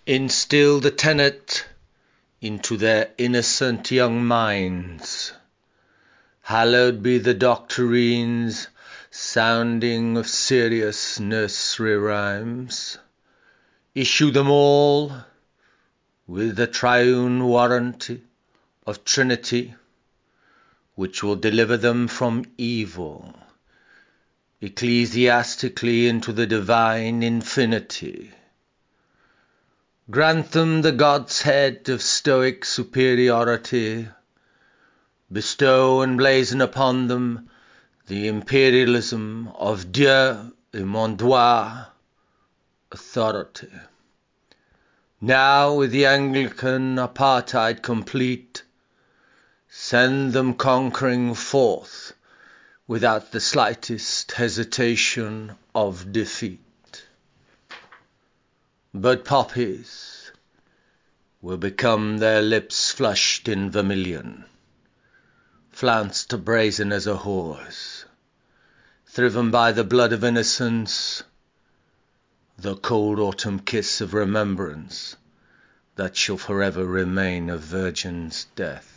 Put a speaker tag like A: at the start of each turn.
A: Instill the tenet into their innocent young minds. Hallowed be the doctrines sounding of serious nursery rhymes. Issue them all with the triune warranty of Trinity, which will deliver them from evil, ecclesiastically into the divine infinity. Grant them the God's head of stoic superiority. Bestow and blazon upon them the imperialism of Dieu et mon droit, authority. Now, with the Anglican apartheid complete, send them conquering forth without the slightest hesitation of defeat. But poppies will become their lips flushed in vermilion, flounced brazen as a horse, thriven by the blood of innocence, the cold autumn kiss of remembrance that shall forever remain a virgin's death.